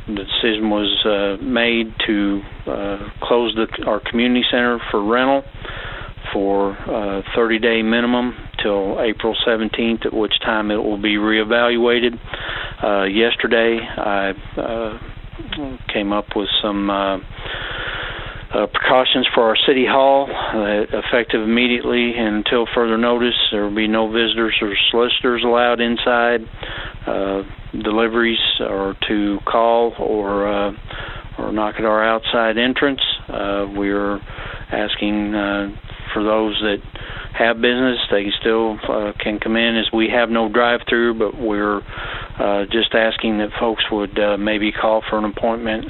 the decision was made to close our community center for rental for 30-day minimum till April 17th, at which time it will be reevaluated. Yesterday, I came up with some precautions for our city hall, effective immediately until further notice. There will be no visitors or solicitors allowed inside. Deliveries are to call or knock at our outside entrance. We're asking for those that have business, they still can come in, as we have no drive-through, but we're just asking that folks would maybe call for an appointment